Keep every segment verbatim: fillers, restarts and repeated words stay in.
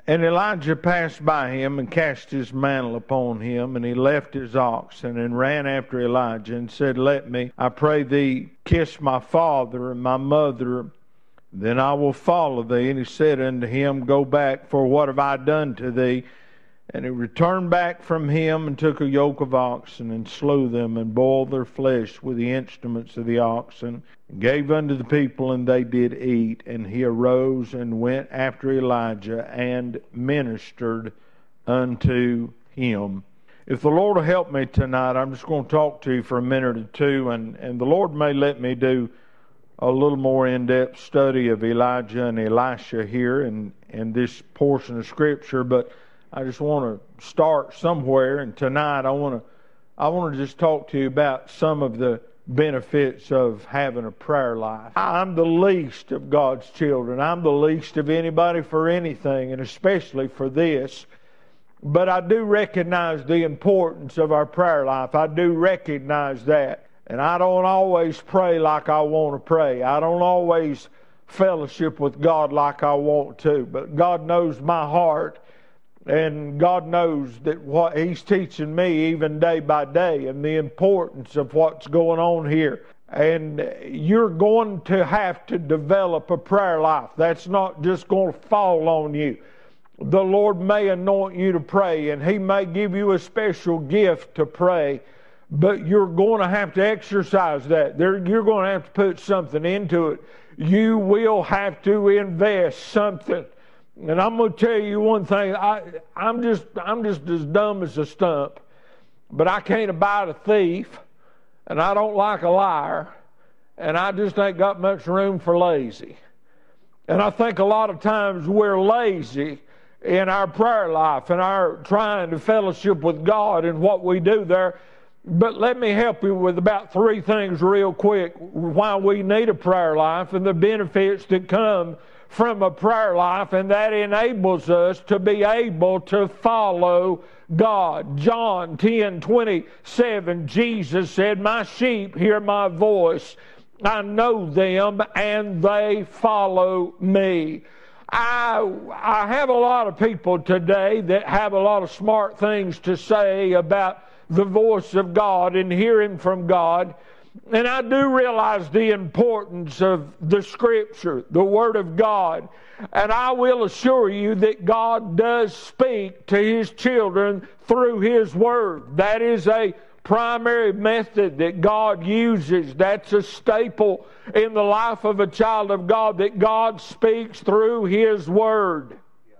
And Elijah passed by him and cast his mantle upon him, and he left his oxen and ran after Elijah and said, Let me, I pray thee, kiss my father and my mother, then I will follow thee. And he said unto him, Go back, for what have I done to thee? And he returned back from him and took a yoke of oxen and slew them and boiled their flesh with the instruments of the oxen and gave unto the people, and they did eat. And he arose and went after Elijah and ministered unto him. If the Lord will help me tonight, I'm just going to talk to you for a minute or two, and, and the Lord may let me do a little more in-depth study of Elijah and Elisha here in, in this portion of Scripture, but I just want to start somewhere, and tonight I want to I want to just talk to you about some of the benefits of having a prayer life. I'm the least of God's children. I'm the least of anybody for anything, and especially for this. But I do recognize the importance of our prayer life. I do recognize that. And I don't always pray like I want to pray. I don't always fellowship with God like I want to. But God knows my heart. And God knows that what He's teaching me even day by day, and the importance of what's going on here. And you're going to have to develop a prayer life. That's not just going to fall on you. The Lord may anoint you to pray, and He may give you a special gift to pray, but you're going to have to exercise that. There, you're going to have to put something into it. You will have to invest something. And I'm going to tell you one thing. I, I'm just I'm just as dumb as a stump. But I can't abide a thief. And I don't like a liar. And I just ain't got much room for lazy. And I think a lot of times we're lazy in our prayer life and our trying to fellowship with God and what we do there. But let me help you with about three things real quick why we need a prayer life and the benefits that come from a prayer life, and that enables us to be able to follow God. John ten twenty-seven, Jesus said, My sheep hear my voice. I know them, and they follow me. I, I have a lot of people today that have a lot of smart things to say about the voice of God and hearing from God. And I do realize the importance of the Scripture, the Word of God. And I will assure you that God does speak to His children through His Word. That is a primary method that God uses. That's a staple in the life of a child of God, that God speaks through His Word.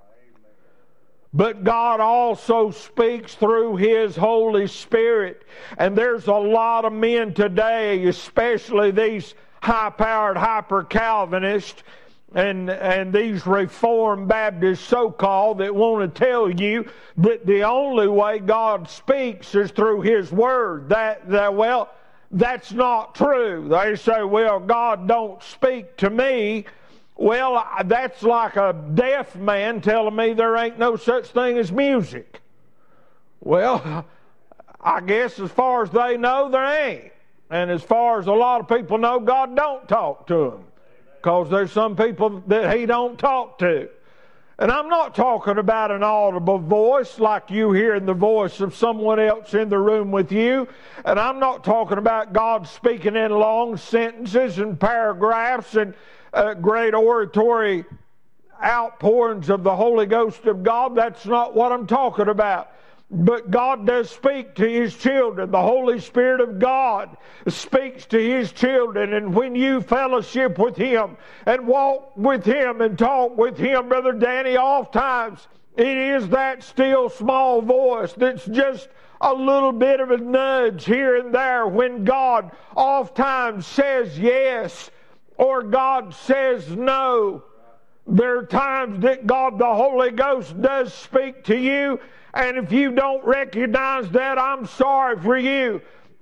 But God also speaks through His Holy Spirit. And there's a lot of men today, especially these high-powered hyper-Calvinists and, and these Reformed Baptists so-called, that want to tell you that the only way God speaks is through His Word. That, that well, that's not true. They say, well, God don't speak to me. Well, that's like a deaf man telling me there ain't no such thing as music. Well, I guess as far as they know, there ain't. And as far as a lot of people know, God don't talk to them. Because there's some people that He don't talk to. And I'm not talking about an audible voice like you hearing the voice of someone else in the room with you. And I'm not talking about God speaking in long sentences and paragraphs and Uh, great oratory outpourings of the Holy Ghost of God. That's not what I'm talking about. But God does speak to His children. The Holy Spirit of God speaks to His children. And when you fellowship with Him and walk with Him and talk with Him, Brother Danny, oftentimes it is that still small voice that's just a little bit of a nudge here and there when God oftentimes says yes or God says no. There are times that God, the Holy Ghost, does speak to you, and if you don't recognize that, I'm sorry for you.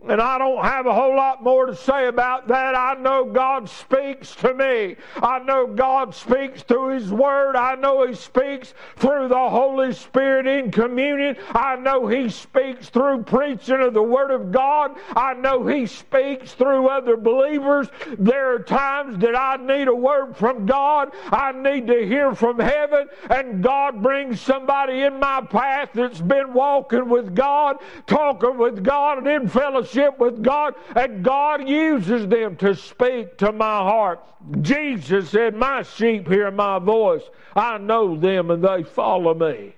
And I don't have a whole lot more to say about that. I know God speaks to me. I know God speaks through His Word. I know He speaks through the Holy Spirit in communion. I know He speaks through preaching of the Word of God. I know He speaks through other believers. There are times that I need a word from God. I need to hear from heaven. And God brings somebody in my path that's been walking with God, talking with God, and in fellowship with God, and God uses them to speak to my heart. Jesus said, my sheep hear my voice. I know them and they follow me.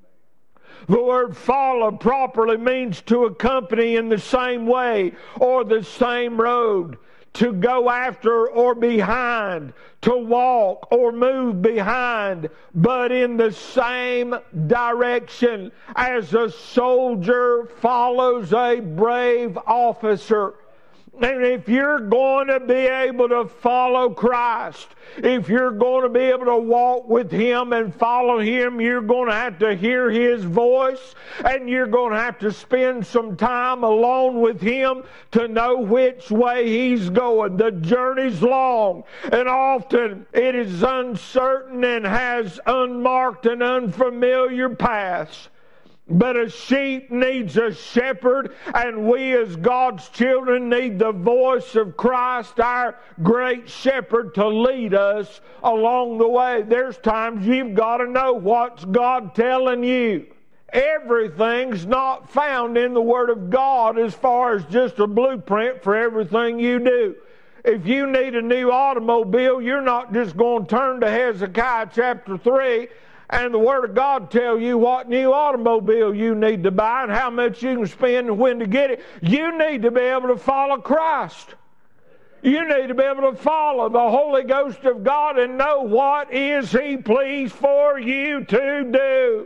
The word follow properly means to accompany in the same way or the same road, to go after or behind, to walk or move behind, but in the same direction as a soldier follows a brave officer. And if you're going to be able to follow Christ, if you're going to be able to walk with Him and follow Him, you're going to have to hear His voice, and you're going to have to spend some time alone with Him to know which way He's going. The journey's long, and often it is uncertain and has unmarked and unfamiliar paths. But a sheep needs a shepherd, and we as God's children need the voice of Christ, our great shepherd, to lead us along the way. There's times you've got to know what's God telling you. Everything's not found in the Word of God as far as just a blueprint for everything you do. If you need a new automobile, you're not just going to turn to Hezekiah chapter three and the Word of God tell you what new automobile you need to buy and how much you can spend and when to get it. You need to be able to follow Christ. You need to be able to follow the Holy Ghost of God and know what is He pleased for you to do.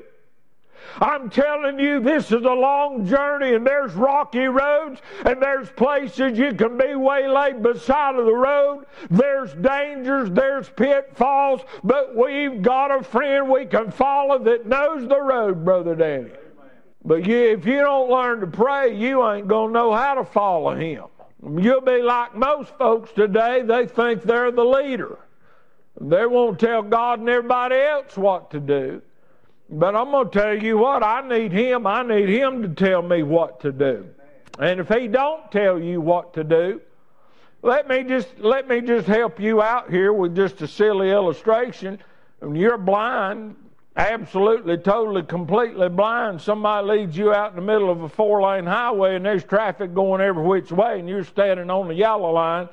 I'm telling you, this is a long journey, and there's rocky roads, and there's places you can be waylaid beside of the road. There's dangers, there's pitfalls, but we've got a friend we can follow that knows the road, Brother Danny. But you, if you don't learn to pray, you ain't going to know how to follow Him. You'll be like most folks today. They think they're the leader. They won't tell God and everybody else what to do. But I'm going to tell you what, I need Him. I need Him to tell me what to do. And if He don't tell you what to do, let me just let me just help you out here with just a silly illustration. When you're blind, absolutely, totally, completely blind, somebody leads you out in the middle of a four-lane highway and there's traffic going every which way and you're standing on the yellow line,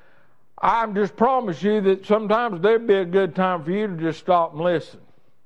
I just promise you that sometimes there'd be a good time for you to just stop and listen.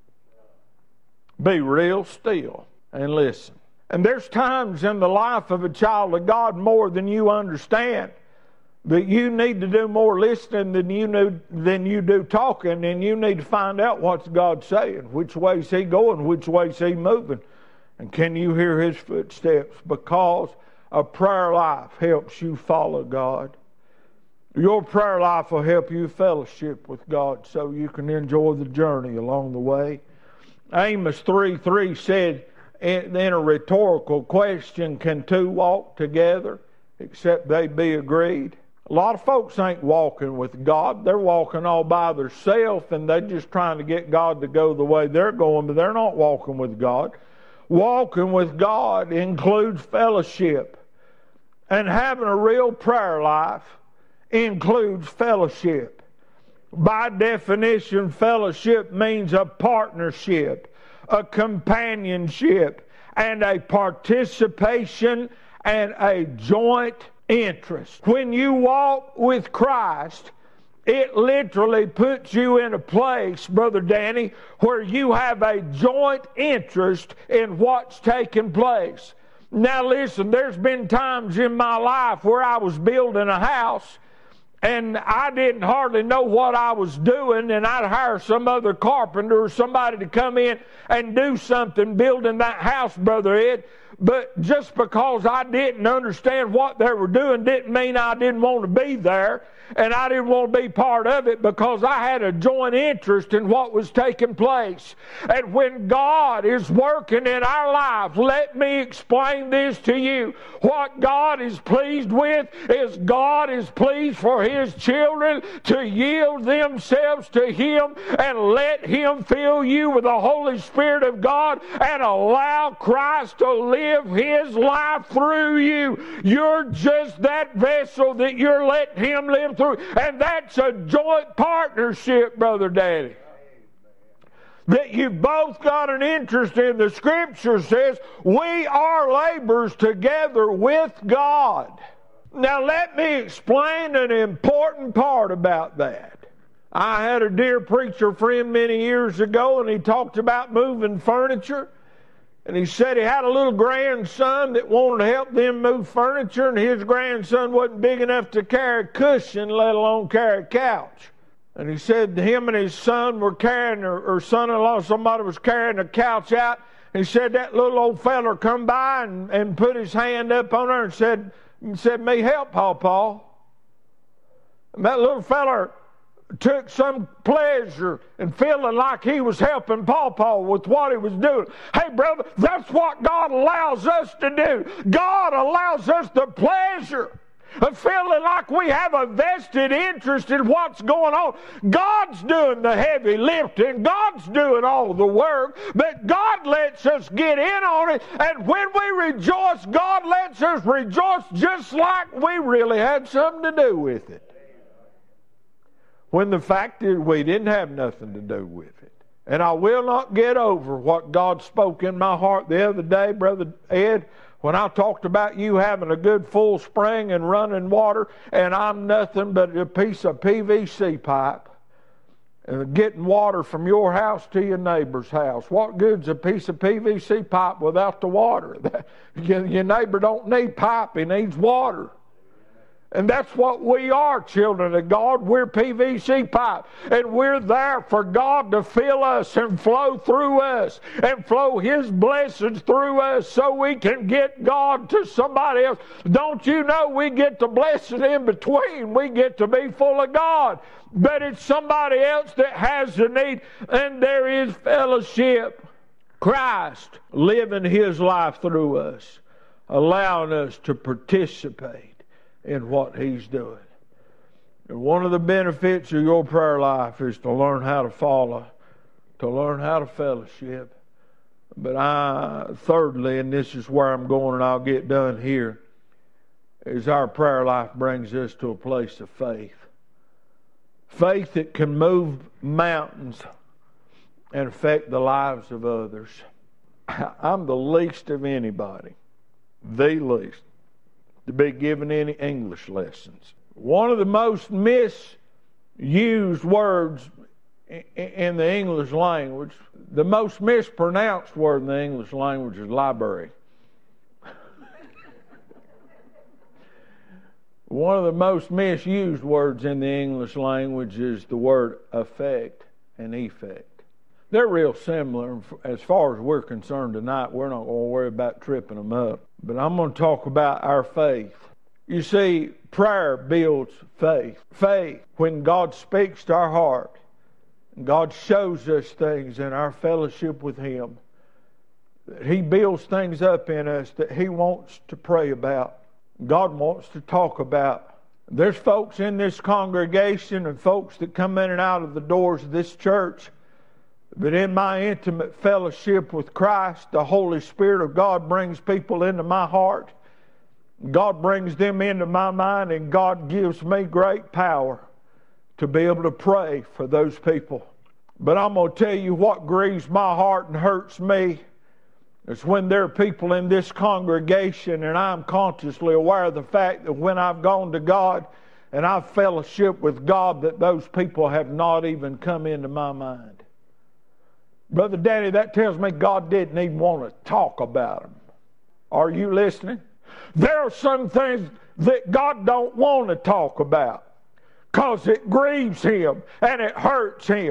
Be real still and listen. And there's times in the life of a child of God more than you understand that you need to do more listening than you do, than you do talking, and you need to find out what's God saying, which way's He going, which way's He moving, and can you hear His footsteps? Because a prayer life helps you follow God. Your prayer life will help you fellowship with God so you can enjoy the journey along the way. Amos three three said, in a rhetorical question, can two walk together except they be agreed? A lot of folks ain't walking with God. They're walking all by themselves, and they're just trying to get God to go the way they're going, but they're not walking with God. Walking with God includes fellowship. And having a real prayer life includes fellowship. By definition, fellowship means a partnership, a companionship, and a participation and a joint interest. When you walk with Christ, it literally puts you in a place, Brother Danny, where you have a joint interest in what's taking place. Now listen, there's been times in my life where I was building a house and I didn't hardly know what I was doing, and I'd hire some other carpenter or somebody to come in and do something building that house, Brother Ed. But just because I didn't understand what they were doing didn't mean I didn't want to be there. And I didn't want to be part of it because I had a joint interest in what was taking place. And when God is working in our lives, let me explain this to you. What God is pleased with is God is pleased for His children to yield themselves to Him and let Him fill you with the Holy Spirit of God and allow Christ to live His life through you. You're just that vessel that you're letting Him live through. And that's a joint partnership, Brother Daddy. That you both got an interest in. The Scripture says we are laborers together with God. Now let me explain an important part about that. I had a dear preacher friend many years ago, and he talked about moving furniture. And he said he had a little grandson that wanted to help them move furniture, and his grandson wasn't big enough to carry a cushion, let alone carry a couch. And he said him and his son were carrying, or, or son-in-law, somebody was carrying a couch out. And he said that little old feller come by and, and put his hand up on her and said, and said, "Me help, Pawpaw." And that little feller took some pleasure in feeling like he was helping Pawpaw with what he was doing. Hey, brother, that's what God allows us to do. God allows us the pleasure of feeling like we have a vested interest in what's going on. God's doing the heavy lifting. God's doing all the work. But God lets us get in on it. And when we rejoice, God lets us rejoice just like we really had something to do with it. When the fact is we didn't have nothing to do with it. And I will not get over what God spoke in my heart the other day, Brother Ed, when I talked about you having a good full spring and running water, and I'm nothing but a piece of P V C pipe and getting water from your house to your neighbor's house. What good's a piece of P V C pipe without the water? Your neighbor don't need pipe, he needs water. And that's what we are, children of God. We're P V C pipe. And we're there for God to fill us and flow through us and flow His blessings through us so we can get God to somebody else. Don't you know we get the blessing in between? We get to be full of God. But it's somebody else that has the need, and there is fellowship. Christ living His life through us, allowing us to participate in what He's doing. And one of the benefits of your prayer life is to learn how to follow, to learn how to fellowship. But I, thirdly, and this is where I'm going and I'll get done here, is our prayer life brings us to a place of faith. Faith that can move mountains and affect the lives of others. I'm the least of anybody, the least, to be given any English lessons. One of the most misused words in the English language, the most mispronounced word in the English language is library. One of the most misused words in the English language is the word affect and effect. They're real similar. As far as we're concerned tonight, we're not going to worry about tripping them up. But I'm going to talk about our faith. You see, prayer builds faith. Faith, when God speaks to our heart, God shows us things in our fellowship with Him, that He builds things up in us that He wants to pray about. God wants to talk about. There's folks in this congregation and folks that come in and out of the doors of this church, but in my intimate fellowship with Christ, the Holy Spirit of God brings people into my heart. God brings them into my mind, and God gives me great power to be able to pray for those people. But I'm going to tell you what grieves my heart and hurts me. It's when there are people in this congregation, and I'm consciously aware of the fact that when I've gone to God and I've fellowshiped with God, that those people have not even come into my mind. Brother Danny, that tells me God didn't even want to talk about them. Are you listening? There are some things that God don't want to talk about because it grieves Him and it hurts Him.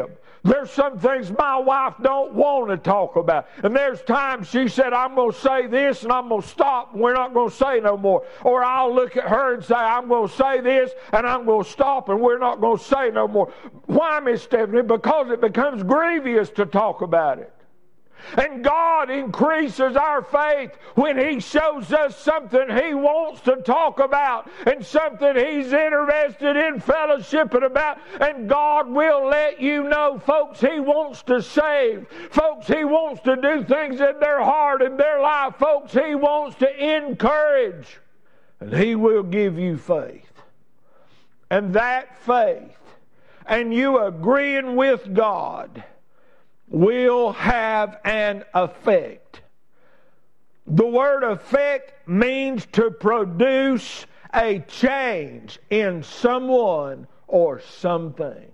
There's some things my wife don't want to talk about. And there's times she said, I'm going to say this and I'm going to stop and we're not going to say no more. Or I'll look at her and say, I'm going to say this and I'm going to stop and we're not going to say no more. Why, Miss Stephanie? Because it becomes grievous to talk about it. And God increases our faith when He shows us something He wants to talk about and something He's interested in fellowshipping about. And God will let you know, folks, He wants to save. Folks, He wants to do things in their heart and their life. Folks, He wants to encourage. And He will give you faith. And that faith and you agreeing with God will have an effect. The word effect means to produce a change in someone or something.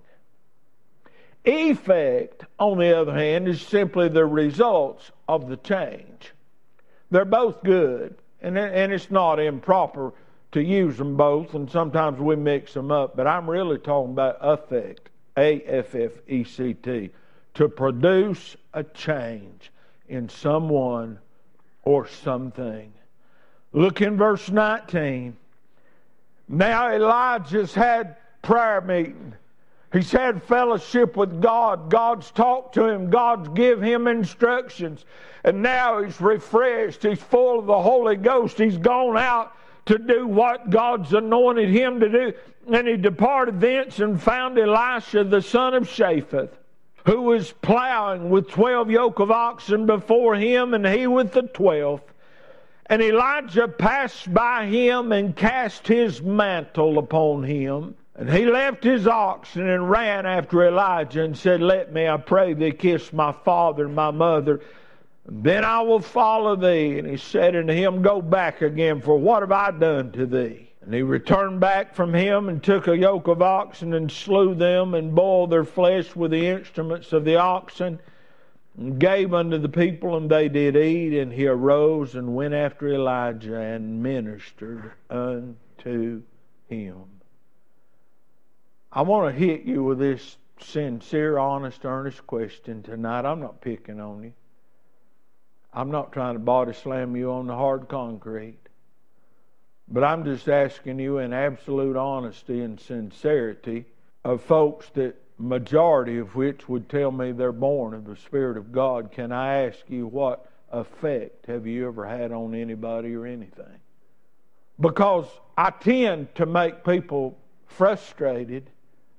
Effect, on the other hand, is simply the results of the change. They're both good, and, and it's not improper to use them both, and sometimes we mix them up, but I'm really talking about effect, A F F E C T. To produce a change in someone or something. Look in verse nineteen. Now Elijah's had prayer meeting. He's had fellowship with God. God's talked to him. God's give him instructions. And now he's refreshed. He's full of the Holy Ghost. He's gone out to do what God's anointed him to do. And he departed thence and found Elisha the son of Shaphat, who was plowing with twelve yoke of oxen before him, and he with the twelfth. And Elijah passed by him and cast his mantle upon him. And he left his oxen and ran after Elijah and said, Let me, I pray thee, kiss my father and my mother, and then I will follow thee. And he said unto him, Go back again, for what have I done to thee? And he returned back from him and took a yoke of oxen and slew them and boiled their flesh with the instruments of the oxen and gave unto the people, and they did eat. And he arose and went after Elijah and ministered unto him. I want to hit you with this sincere, honest, earnest question tonight. I'm not picking on you. I'm not trying to body slam you on the hard concrete. But I'm just asking you in absolute honesty and sincerity of folks that majority of which would tell me they're born of the Spirit of God. Can I ask you, what effect have you ever had on anybody or anything? Because I tend to make people frustrated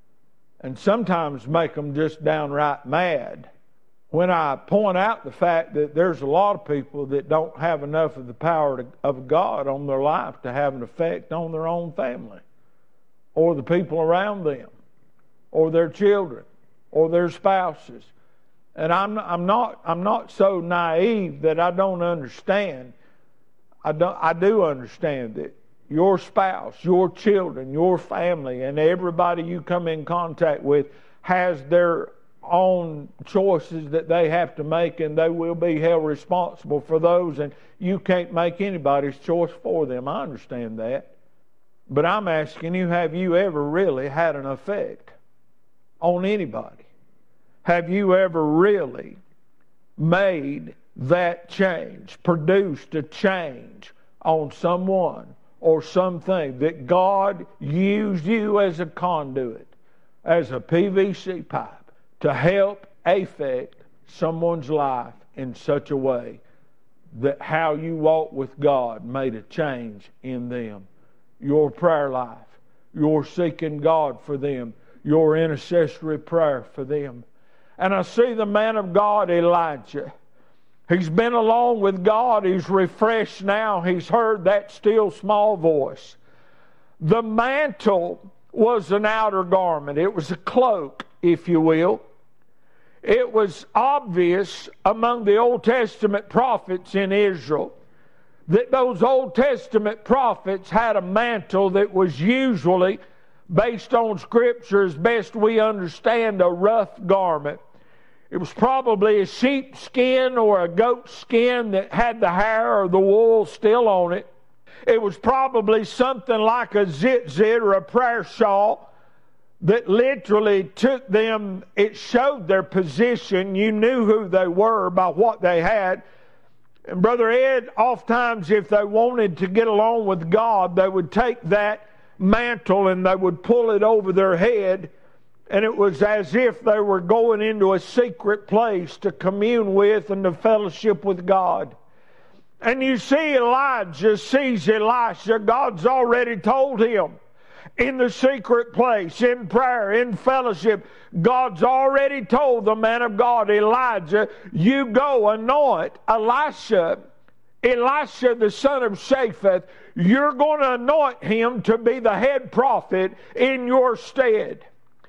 and sometimes make them just downright mad when I point out the fact that there's a lot of people that don't have enough of the power to, of God on their life to have an effect on their own family or the people around them or their children or their spouses. And I'm, I'm not I'm not so naive that I don't understand. I, don't, I do understand that your spouse, your children, your family, and everybody you come in contact with has their own choices that they have to make, and they will be held responsible for those, and you can't make anybody's choice for them. I understand that. But I'm asking you, have you ever really had an effect on anybody? Have you ever really made that change, produced a change on someone or something, that God used you as a conduit, as a P V C pipe, to help affect someone's life in such a way that how you walk with God made a change in them? Your prayer life, your seeking God for them, your intercessory prayer for them. And I see the man of God, Elijah. He's been along with God. He's refreshed now. He's heard that still small voice. The mantle was an outer garment. It was a cloak, if you will. It was obvious among the Old Testament prophets in Israel that those Old Testament prophets had a mantle that was usually, based on Scripture as best we understand, a rough garment. It was probably a sheep skin or a goat skin that had the hair or the wool still on it. It was probably something like a zitzit or a prayer shawl that literally took them, it showed their position. You knew who they were by what they had. And Brother Ed, oftentimes if they wanted to get along with God, they would take that mantle and they would pull it over their head, and it was as if they were going into a secret place to commune with and to fellowship with God. And you see Elijah sees Elisha. God's already told him in the secret place, in prayer, in fellowship, God's already told the man of God, Elijah, you go anoint Elisha, Elisha the son of Shaphat. You're going to anoint him to be the head prophet in your stead.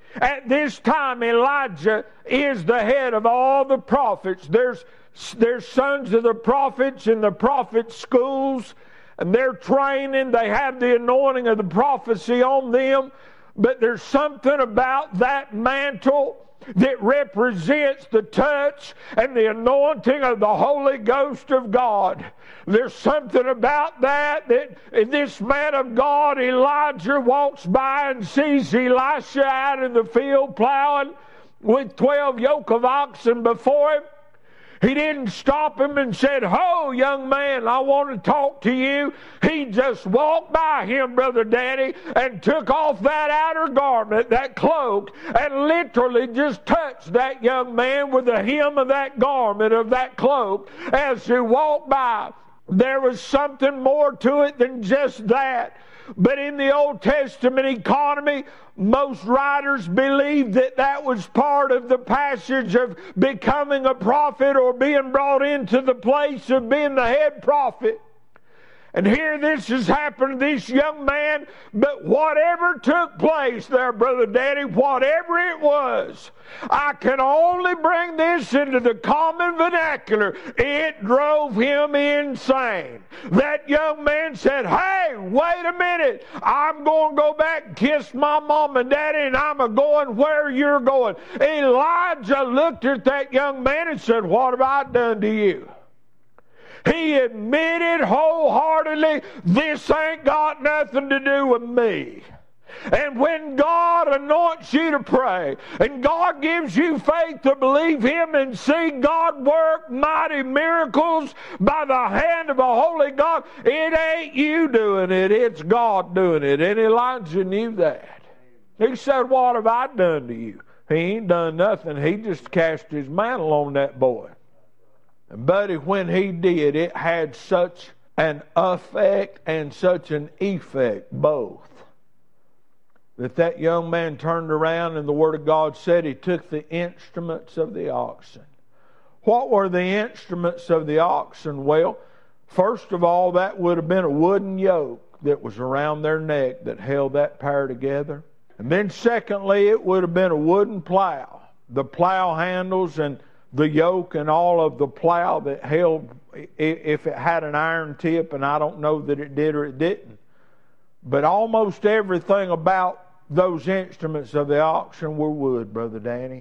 At this time, Elijah is the head of all the prophets. There's, there's sons of the prophets in the prophet schools, and they're training. They have the anointing of the prophecy on them. But there's something about that mantle that represents the touch and the anointing of the Holy Ghost of God. There's something about that that this man of God, Elijah, walks by and sees Elisha out in the field plowing with twelve yoke of oxen before him. He didn't stop him and said, "Ho, young man, I want to talk to you." He just walked by him, Brother Danny, and took off that outer garment, that cloak, and literally just touched that young man with the hem of that garment, of that cloak, as he walked by. There was something more to it than just that. But in the Old Testament economy, most writers believe that that was part of the passage of becoming a prophet or being brought into the place of being the head prophet. And here this has happened to this young man, but whatever took place there, Brother Daddy, whatever it was, I can only bring this into the common vernacular. It drove him insane. That young man said, "Hey, wait a minute. I'm going to go back and kiss my mom and daddy, and I'm a going where you're going." Elijah looked at that young man and said, "What have I done to you?" He admitted wholeheartedly, "This ain't got nothing to do with me." And when God anoints you to pray, and God gives you faith to believe Him and see God work mighty miracles by the hand of a holy God, it ain't you doing it, it's God doing it. And Elijah knew that. He said, "What have I done to you?" He ain't done nothing. He just cast his mantle on that boy. And buddy, when he did, it had such an effect and such an effect both, that that young man turned around, and the Word of God said he took the instruments of the oxen. What were the instruments of the oxen? Well, first of all, that would have been a wooden yoke that was around their neck that held that pair together. And then secondly, it would have been a wooden plow. The plow handles and the yoke and all of the plow that held, if it had an iron tip, and I don't know that it did or it didn't, but almost everything about those instruments of the oxen were wood, Brother Danny.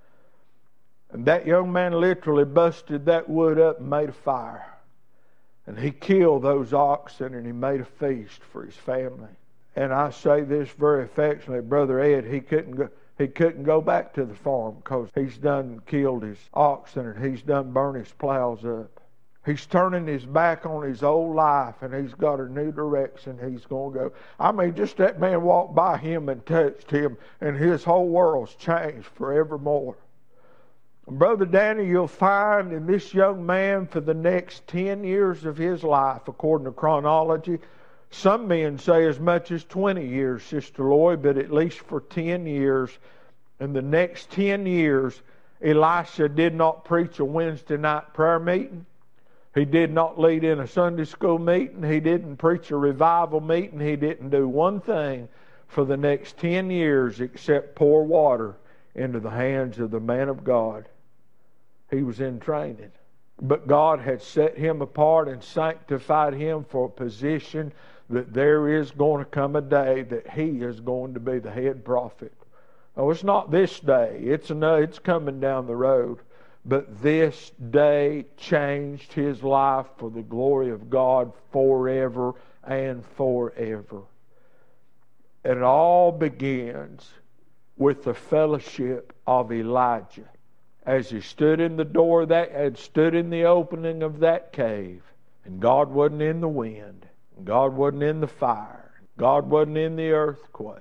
And that young man literally busted that wood up and made a fire. And he killed those oxen, and he made a feast for his family. And I say this very affectionately, Brother Ed, he couldn't go He couldn't go back to the farm because he's done killed his oxen and he's done burned his plows up. He's turning his back on his old life, and he's got a new direction he's going to go. I mean, just that man walked by him and touched him, and his whole world's changed forevermore. And Brother Danny, you'll find in this young man for the next ten years of his life, according to chronology, some men say as much as twenty years, Sister Lloyd, but at least for ten years. In the next ten years, Elisha did not preach a Wednesday night prayer meeting. He did not lead in a Sunday school meeting. He didn't preach a revival meeting. He didn't do one thing for the next ten years except pour water into the hands of the man of God. He was in training. But God had set him apart and sanctified him for a position that there is going to come a day that he is going to be the head prophet. Oh, it's not this day. It's no, it's coming down the road. But this day changed his life for the glory of God forever and forever. And it all begins with the fellowship of Elijah as he stood in the door of that, had stood in the opening of that cave. And God wasn't in the wind. God wasn't in the fire. God wasn't in the earthquake.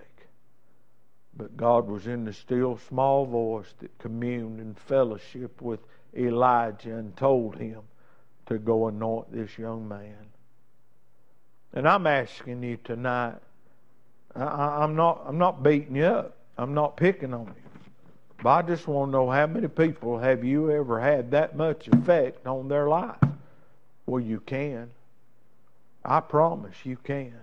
But God was in the still small voice that communed in fellowship with Elijah and told him to go anoint this young man. And I'm asking you tonight, I, I'm not I'm not beating you up. I'm not picking on you. But I just want to know, how many people have you ever had that much effect on their life? Well, you can. I promise you can.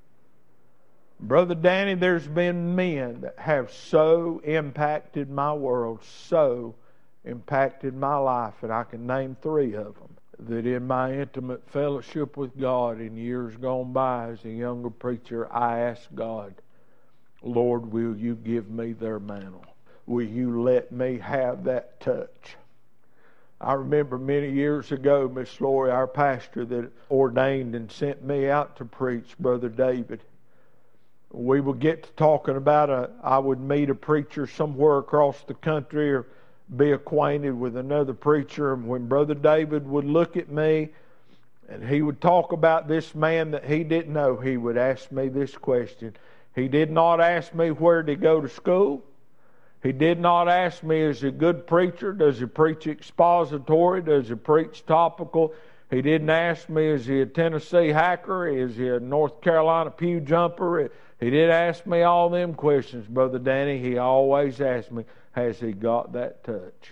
Brother Danny, there's been men that have so impacted my world, so impacted my life, and I can name three of them, that in my intimate fellowship with God in years gone by as a younger preacher, I asked God, Lord, will you give me their mantle? Will you let me have that touch? I remember many years ago, Miss Lori, our pastor that ordained and sent me out to preach, Brother David, we would get to talking about a, I would meet a preacher somewhere across the country or be acquainted with another preacher. And when Brother David would look at me and he would talk about this man that he didn't know, he would ask me this question. He did not ask me where did he go to school. He did not ask me, is he a good preacher? Does he preach expository? Does he preach topical? He didn't ask me, is he a Tennessee hacker? Is he a North Carolina pew jumper? He didn't ask me all them questions, Brother Danny. He always asked me, has he got that touch?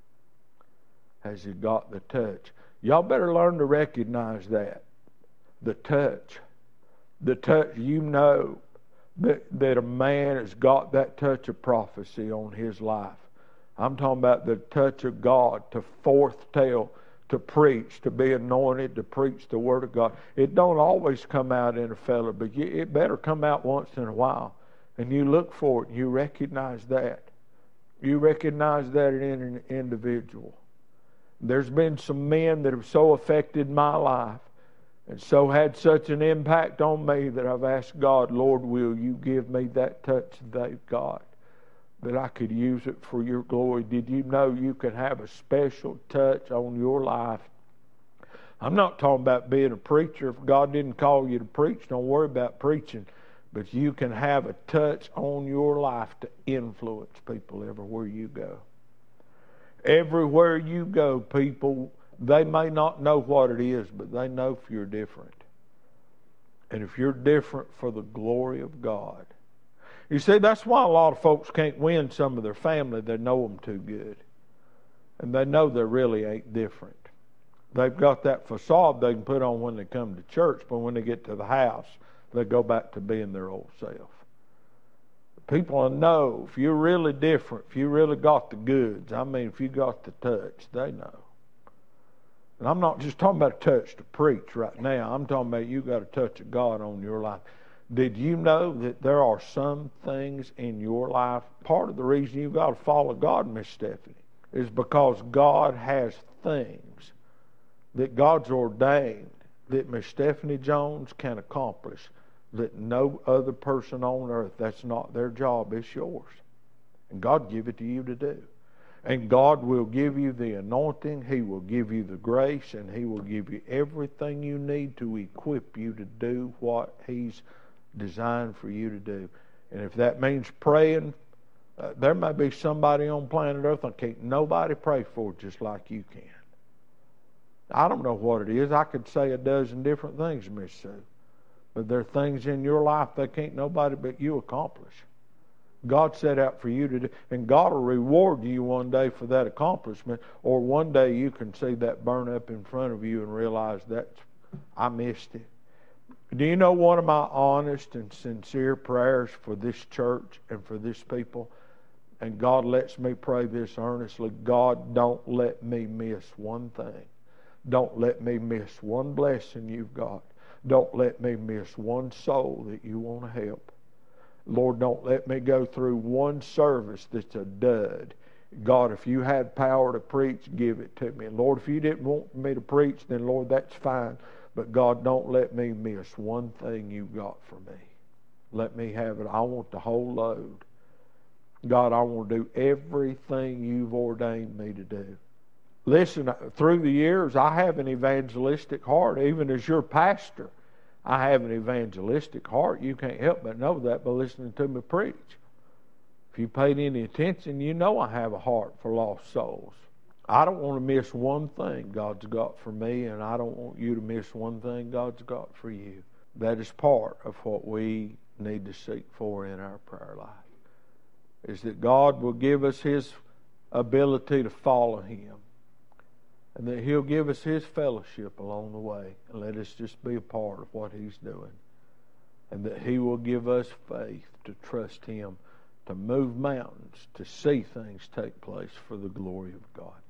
Has he got the touch? Y'all better learn to recognize that. The touch. The touch, you know that, that a man has got that touch of prophecy on his life. I'm talking about the touch of God to foretell, to preach, to be anointed, to preach the Word of God. It don't always come out in a fella, but you, it better come out once in a while. And you look for it and you recognize that. You recognize that in an individual. There's been some men that have so affected my life and so had such an impact on me that I've asked God, Lord, will you give me that touch they've got, that I could use it for your glory? Did you know you can have a special touch on your life? I'm not talking about being a preacher. If God didn't call you to preach, don't worry about preaching. But you can have a touch on your life to influence people everywhere you go. Everywhere you go, people, they may not know what it is, but they know if you're different. And if you're different for the glory of God. You see, that's why a lot of folks can't win some of their family. They know them too good. And they know they really ain't different. They've got that facade they can put on when they come to church, but when they get to the house, they go back to being their old self. People will know if you're really different, if you really got the goods. I mean, if you got the touch, they know. And I'm not just talking about a touch to preach right now. I'm talking about you got a touch of God on your life. Did you know that there are some things in your life? Part of the reason you've got to follow God, Miss Stephanie, is because God has things that God's ordained that Miss Stephanie Jones can accomplish that no other person on earth, that's not their job, it's yours. And God give it to you to do. And God will give you the anointing, He will give you the grace, and He will give you everything you need to equip you to do what He's designed for you to do. And if that means praying, uh, there may be somebody on planet Earth that can't nobody pray for just like you can. I don't know what it is. I could say a dozen different things, Miss Sue. But there are things in your life that can't nobody but you accomplish. God set out for you to do, and God will reward you one day for that accomplishment, or one day you can see that burn up in front of you and realize that I missed it. Do you know one of my honest and sincere prayers for this church and for this people? And God lets me pray this earnestly. God, don't let me miss one thing. Don't let me miss one blessing you've got. Don't let me miss one soul that you want to help. Lord, don't let me go through one service that's a dud. God, if you had power to preach, give it to me. And Lord, if you didn't want me to preach, then Lord, that's fine. But God, don't let me miss one thing you got for me. Let me have it. I want the whole load. God, I want to do everything You've ordained me to do. Listen, through the years, I have an evangelistic heart. Even as your pastor, I have an evangelistic heart. You can't help but know that by listening to me preach. If you paid any attention, you know I have a heart for lost souls. I don't want to miss one thing God's got for me, and I don't want you to miss one thing God's got for you. That is part of what we need to seek for in our prayer life, is that God will give us His ability to follow Him, and that He'll give us His fellowship along the way, and let us just be a part of what He's doing, and that He will give us faith to trust Him, to move mountains, to see things take place for the glory of God.